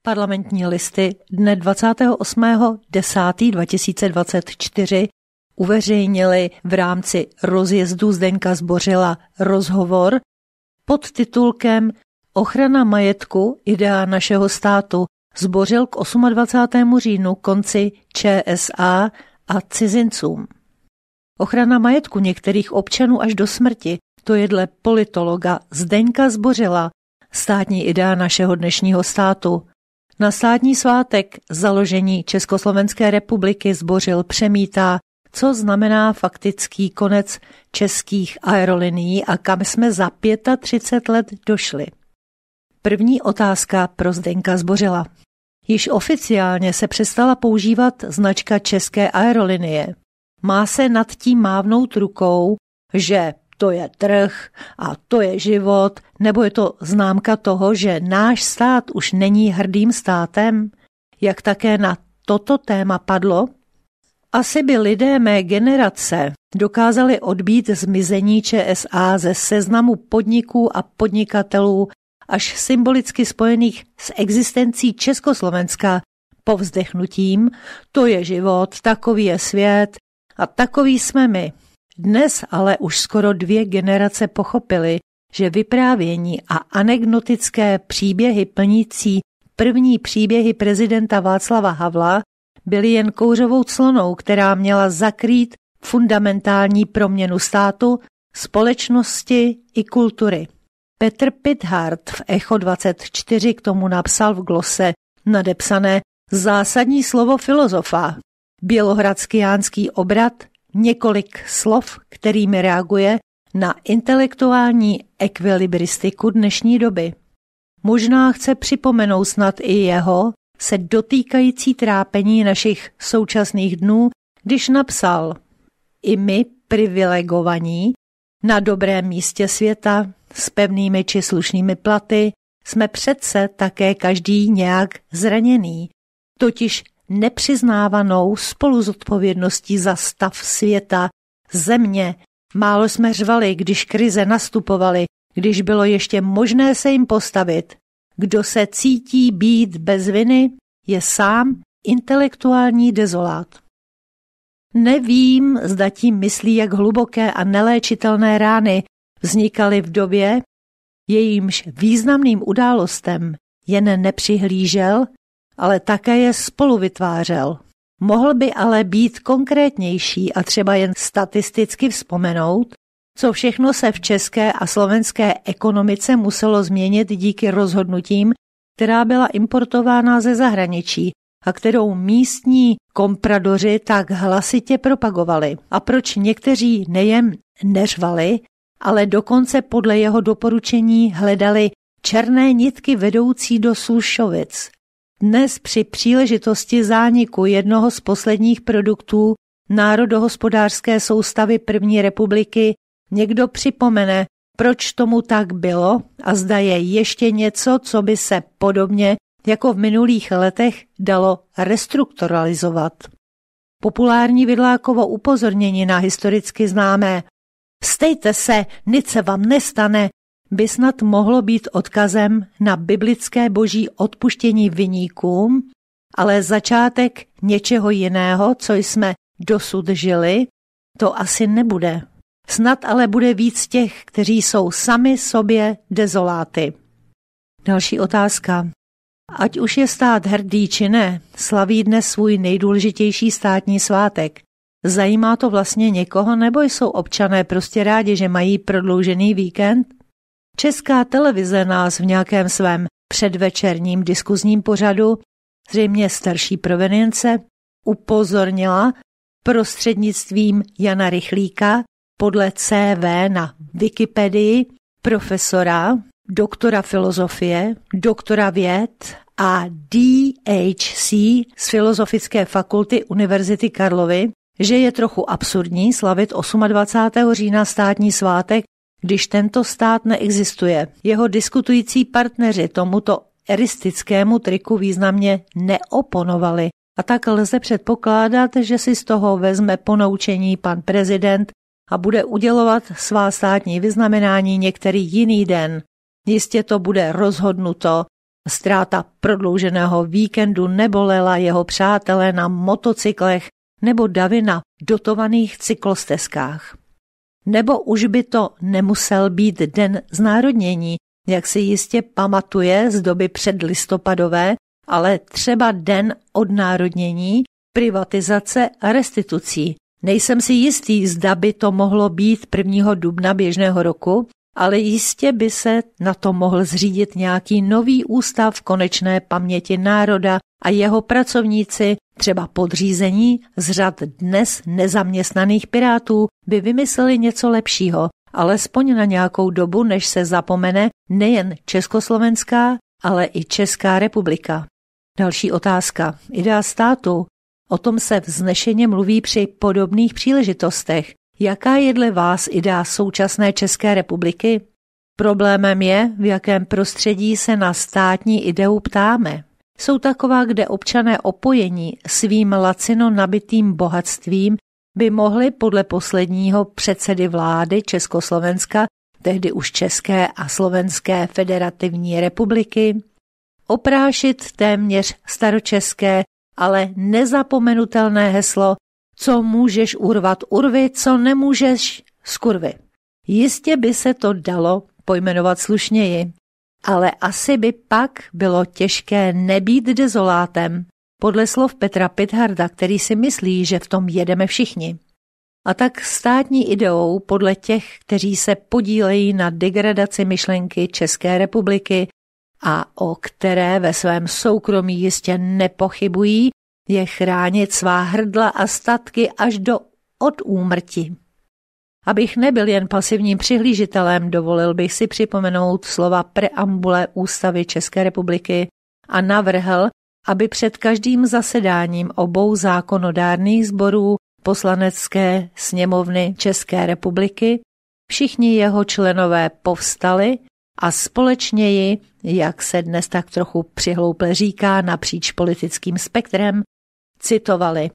Parlamentní listy dne 28.10.2024 uveřejnili v rámci rozjezdu Zdeňka Zbořila rozhovor pod titulkem Ochrana majetku, idea našeho státu, Zbořil k 28. říjnu konci ČSA a cizincům. Ochrana majetku některých občanů až do smrti, to je dle politologa Zdeňka Zbořila státní idea našeho dnešního státu. Na státní svátek založení Československé republiky Zbořil přemítá, co znamená faktický konec českých aerolinií a kam jsme za 35 let došli. První otázka pro Zdeňka Zbořila. Již oficiálně se přestala používat značka České aerolinie. Má se nad tím mávnout rukou, že to je trh a to je život, nebo je to známka toho, že náš stát už není hrdým státem, jak také na toto téma padlo? Asi by lidé mé generace dokázali odbít zmizení ČSA ze seznamu podniků a podnikatelů až symbolicky spojených s existencí Československa povzdechnutím, to je život, takový je svět a takový jsme my. Dnes ale už skoro 2 generace pochopily, že vyprávění a anekdotické příběhy plnící první příběhy prezidenta Václava Havla byly jen kouřovou clonou, která měla zakrýt fundamentální proměnu státu, společnosti i kultury. Petr Pithart v Echo 24 k tomu napsal v glose nadepsané zásadní slovo filozofa. Bělohradský obrat, několik slov, kterými reaguje na intelektuální ekvilibristiku dnešní doby. Možná chce připomenout snad i jeho se dotýkající trápení našich současných dnů, když napsal: I my, privilegovaní, na dobrém místě světa, s pevnými či slušnými platy, jsme přece také každý nějak zraněný, totiž nepřiznávanou spoluzodpovědností za stav světa, země. Málo jsme řvali, když krize nastupovaly, když bylo ještě možné se jim postavit. Kdo se cítí být bez viny, je sám intelektuální dezolát. Nevím, zda tím myslí, jak hluboké a neléčitelné rány vznikaly v době, jejímž významným událostem jen nepřihlížel, ale také je spolu vytvářel. Mohl by ale být konkrétnější a třeba jen statisticky vzpomenout, co všechno se v české a slovenské ekonomice muselo změnit díky rozhodnutím, která byla importována ze zahraničí a kterou místní kompradoři tak hlasitě propagovali. A proč někteří nejen neřvali, ale dokonce podle jeho doporučení hledali černé nitky vedoucí do Slušovic. Dnes při příležitosti zániku jednoho z posledních produktů národohospodářské soustavy první republiky někdo připomene, proč tomu tak bylo a zda je ještě něco, co by se podobně jako v minulých letech dalo restrukturalizovat. Populární Vidlákovo upozornění na historicky známé "Stejte se, nic se vám nestane" by snad mohlo být odkazem na biblické boží odpuštění viníkům, ale začátek něčeho jiného, co jsme dosud žili, to asi nebude. Snad ale bude víc těch, kteří jsou sami sobě dezoláty. Další otázka. Ať už je stát hrdý či ne, slaví dnes svůj nejdůležitější státní svátek. Zajímá to vlastně někoho, nebo jsou občané prostě rádi, že mají prodloužený víkend? Česká televize nás v nějakém svém předvečerním diskuzním pořadu, zřejmě starší provenience, upozornila prostřednictvím Jana Rychlíka podle CV na Wikipedii profesora, doktora filozofie, doktora věd a DHC z Filozofické fakulty Univerzity Karlovy, že je trochu absurdní slavit 28. října státní svátek, když tento stát neexistuje. Jeho diskutující partneři tomuto eristickému triku významně neoponovali a tak lze předpokládat, že si z toho vezme ponaučení pan prezident a bude udělovat svá státní vyznamenání některý jiný den. Jistě to bude rozhodnuto Ztráta prodlouženého víkendu nebolela jeho přátelé na motocyklech nebo davy na dotovaných cyklostezkách. Nebo už by to nemusel být den znárodnění, jak si jistě pamatuje z doby předlistopadové, ale třeba den odnárodnění, privatizace a restitucí. Nejsem si jistý, zda by to mohlo být 1. dubna běžného roku, ale jistě by se na to mohl zřídit nějaký nový ústav konečné paměti národa a jeho pracovníci, třeba podřízení z řad dnes nezaměstnaných pirátů, by vymysleli něco lepšího, alespoň na nějakou dobu, než se zapomene nejen Československá, ale i Česká republika. Další otázka. Idea státu. O tom se vznešeně mluví při podobných příležitostech. Jaká je dle vás idea současné České republiky? Problémem je, v jakém prostředí se na státní ideu ptáme. Jsou taková, kde občané opojení svým lacino nabitým bohatstvím by mohli podle posledního předsedy vlády Československa, tehdy už České a Slovenské federativní republiky, oprášit téměř staročeské, ale nezapomenutelné heslo: co můžeš urvat urvi, co nemůžeš skurvy. Jistě by se to dalo pojmenovat slušněji, ale asi by pak bylo těžké nebýt dezolátem, podle slov Petra Pitharda, který si myslí, že v tom jedeme všichni. A tak státní ideou podle těch, kteří se podílejí na degradaci myšlenky České republiky a o které ve svém soukromí jistě nepochybují, je chránit svá hrdla a statky až do odúmrti. Abych nebyl jen pasivním přihlížitelem, dovolil bych si připomenout slova preambule Ústavy České republiky a navrhl, aby před každým zasedáním obou zákonodárných sborů Poslanecké sněmovny České republiky všichni jeho členové povstali a společně ji, jak se dnes tak trochu přihlouple říká, napříč politickým spektrem, citovali.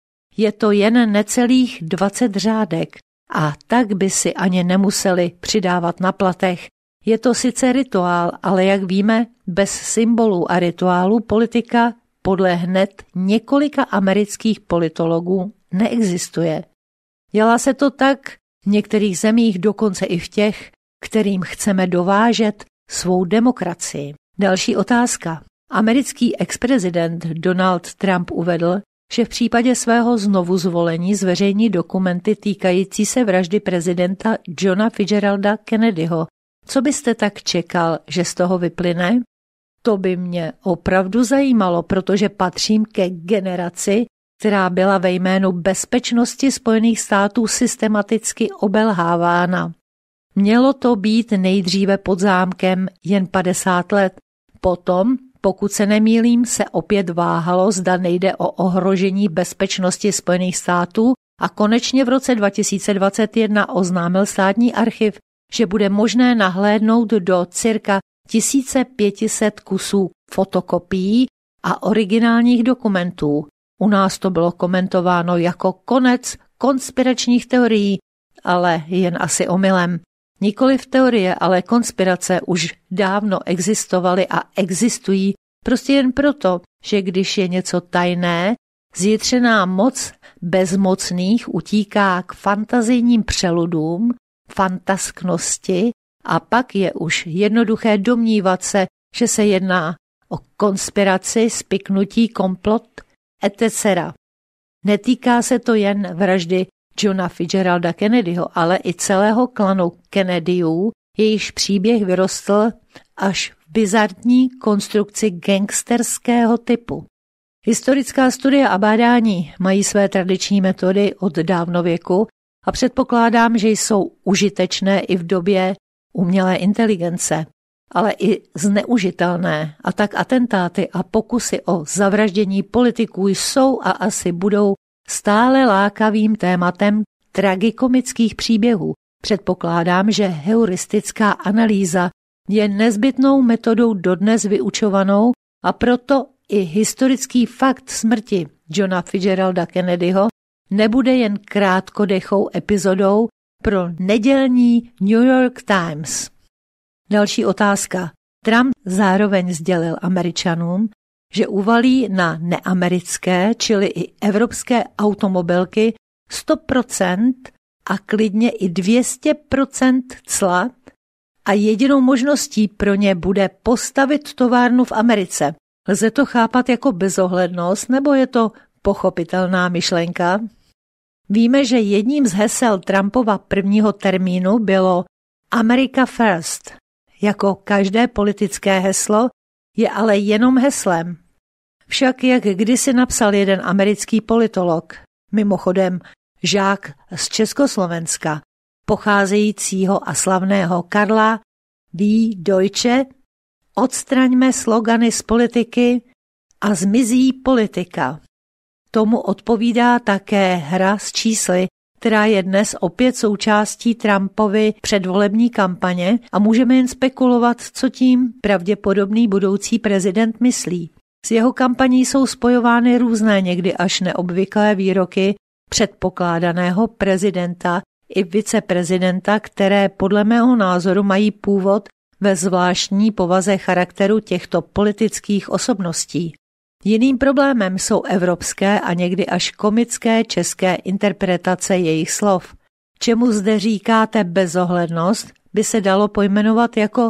Je to jen necelých 20 řádek a tak by si ani nemuseli přidávat na platech. Je to sice rituál, ale jak víme, bez symbolů a rituálů politika podle hned několika amerických politologů neexistuje. Dělá se to tak v některých zemích, dokonce i v těch, kterým chceme dovážet svou demokracii. Další otázka. Americký exprezident Donald Trump uvedl, že v případě svého znovuzvolení zveřejní dokumenty týkající se vraždy prezidenta Johna Fitzgeralda Kennedyho. Co byste tak čekal, že z toho vyplyne? To by mě opravdu zajímalo, protože patřím ke generaci, která byla ve jménu bezpečnosti Spojených států systematicky obelhávána. Mělo to být nejdříve pod zámkem jen 50 let. Potom, pokud se nemýlím, se opět váhalo, zda nejde o ohrožení bezpečnosti Spojených států a konečně v roce 2021 oznámil státní archiv, že bude možné nahlédnout do cirka 1500 kusů fotokopií a originálních dokumentů. U nás to bylo komentováno jako konec konspiračních teorií, ale jen asi omylem. Nikoliv teorie, ale konspirace už dávno existovaly a existují prostě jen proto, že když je něco tajné, zjitřená moc bezmocných utíká k fantazijním přeludům, fantasknosti a pak je už jednoduché domnívat se, že se jedná o konspiraci, spiknutí, komplot, etc. Netýká se to jen vraždy Johna Fitzgeralda Kennedyho, ale i celého klanu Kennedyů, jejíž příběh vyrostl až v bizarní konstrukci gangsterského typu. Historická studie a bádání mají své tradiční metody od dávnověku a předpokládám, že jsou užitečné i v době umělé inteligence, ale i zneužitelné, a tak atentáty a pokusy o zavraždění politiků jsou a asi budou stále lákavým tématem tragikomických příběhů. Předpokládám, že heuristická analýza je nezbytnou metodou dodnes vyučovanou a proto i historický fakt smrti Johna Fitzgeralda Kennedyho nebude jen krátkodechou epizodou pro nedělní New York Times. Další otázka. Trump zároveň sdělil Američanům, že uvalí na neamerické, čili i evropské automobilky 100% a klidně i 200% cla a jedinou možností pro ně bude postavit továrnu v Americe. Lze to chápat jako bezohlednost, nebo je to pochopitelná myšlenka? Víme, že jedním z hesel Trumpova prvního termínu bylo America First. Jako každé politické heslo je ale jenom heslem. Však jak kdysi napsal jeden americký politolog, mimochodem žák z Československa, pocházejícího a slavného Karla V. Deutsche, odstraňme slogany z politiky a zmizí politika. Tomu odpovídá také hra s čísly, která je dnes opět součástí Trumpovy předvolební kampaně a můžeme jen spekulovat, co tím pravděpodobný budoucí prezident myslí. S jeho kampaní jsou spojovány různé, někdy až neobvyklé výroky předpokládaného prezidenta i viceprezidenta, které podle mého názoru mají původ ve zvláštní povaze charakteru těchto politických osobností. Jiným problémem jsou evropské a někdy až komické české interpretace jejich slov. Čemu zde říkáte bezohlednost, by se dalo pojmenovat jako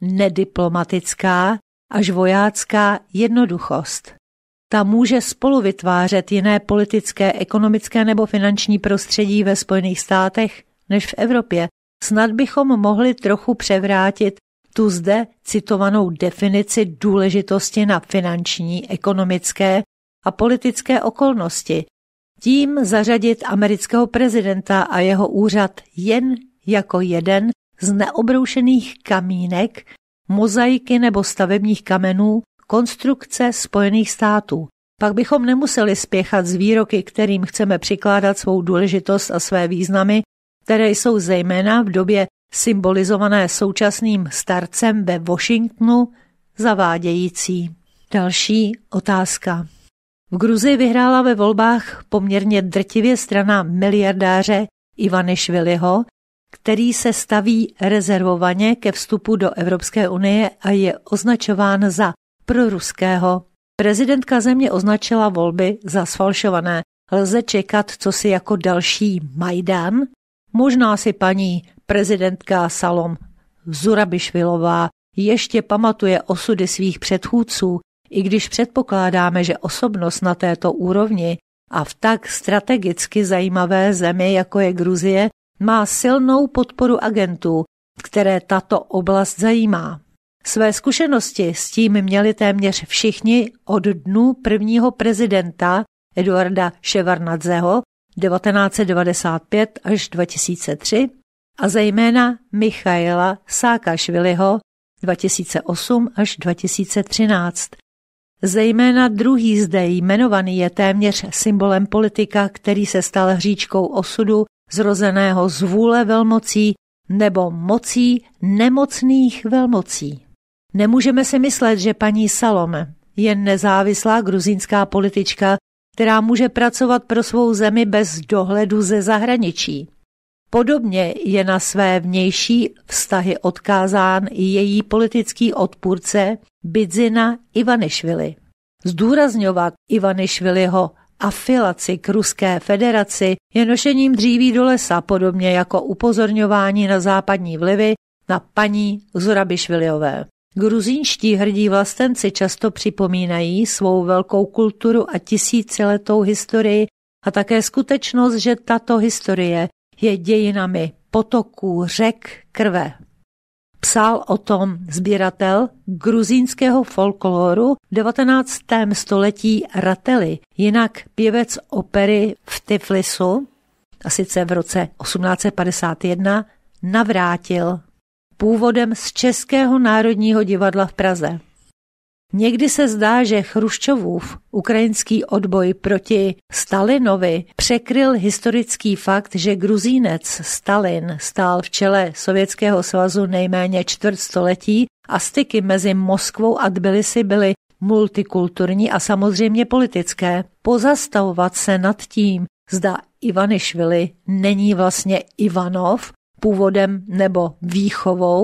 nediplomatická až vojácká jednoduchost. Ta může spolu vytvářet jiné politické, ekonomické nebo finanční prostředí ve Spojených státech než v Evropě. Snad bychom mohli trochu převrátit tu zde citovanou definici důležitosti na finanční, ekonomické a politické okolnosti. Tím zařadit amerického prezidenta a jeho úřad jen jako jeden z neobroušených kamínek, mozaiky nebo stavebních kamenů konstrukce Spojených států. Pak bychom nemuseli spěchat z výroky, kterým chceme přikládat svou důležitost a své významy, které jsou zejména v době symbolizované současným starcem ve Washingtonu zavádějící. Další otázka. V Gruzii vyhrála ve volbách poměrně drtivě strana miliardáře Ivanišviliho, který se staví rezervovaně ke vstupu do Evropské unie a je označován za proruského. Prezidentka země označila volby za sfalšované. Lze čekat, co si jako další Majdan? Možná si paní prezidentka Salom Zurabišvilová ještě pamatuje osudy svých předchůdců, i když předpokládáme, že osobnost na této úrovni a v tak strategicky zajímavé zemi, jako je Gruzie, má silnou podporu agentů, které tato oblast zajímá. Své zkušenosti s tím měli téměř všichni od dnů prvního prezidenta Eduarda Ševarnadzeho 1995 až 2003 a zejména Michaila Saakašviliho 2008 až 2013. Zejména druhý zde jmenovaný je téměř symbolem politika, který se stal hříčkou osudu zrozeného z vůle velmocí nebo mocí nemocných velmocí. Nemůžeme si myslet, že paní Salome je nezávislá gruzínská politička, která může pracovat pro svou zemi bez dohledu ze zahraničí. Podobně je na své vnější vztahy odkázán i její politický odpůrce Bidzina Ivanišvili. Zdůrazňovat Ivanišviliho afilaci k Ruské federaci je nošením dříví do lesa, podobně jako upozorňování na západní vlivy na paní Zurabišviliové. Gruzínští hrdí vlastenci často připomínají svou velkou kulturu a tisíciletou historii a také skutečnost, že tato historie je dějinami potoků, řek, krve. Psal o tom sběratel gruzínského folkloru v 19. století Rateli, jinak pěvec opery v Tiflisu, a sice v roce 1851, Navrátil, původem z Českého národního divadla v Praze. Někdy se zdá, že Chruščovův ukrajinský odboj proti Stalinovi překryl historický fakt, že Gruzínec Stalin stál v čele Sovětského svazu nejméně čtvrtstoletí a styky mezi Moskvou a Tbilisi byly multikulturní a samozřejmě politické. Pozastavovat se nad tím, zda Ivanišvili není vlastně Ivanov, původem nebo výchovou,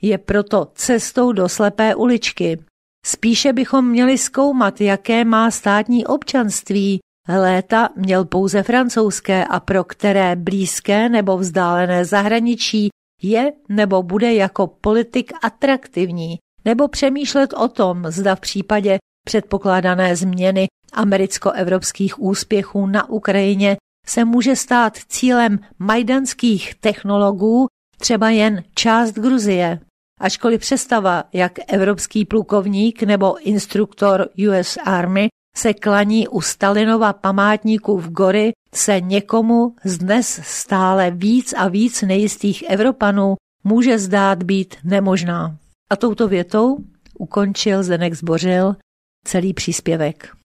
je proto cestou do slepé uličky. Spíše bychom měli zkoumat, jaké má státní občanství. Léta měl pouze francouzské a pro které blízké nebo vzdálené zahraničí je nebo bude jako politik atraktivní, nebo přemýšlet o tom, zda v případě předpokládané změny americko-evropských úspěchů na Ukrajině se může stát cílem majdanských technologů třeba jen část Gruzie. Ačkoliv představa, jak evropský plukovník nebo instruktor US Army se klaní u Stalinova památníku v Gori, se někomu z dnes stále víc a víc nejistých Evropanů může zdát být nemožná. A touto větou ukončil Zdeněk Zbořil celý příspěvek.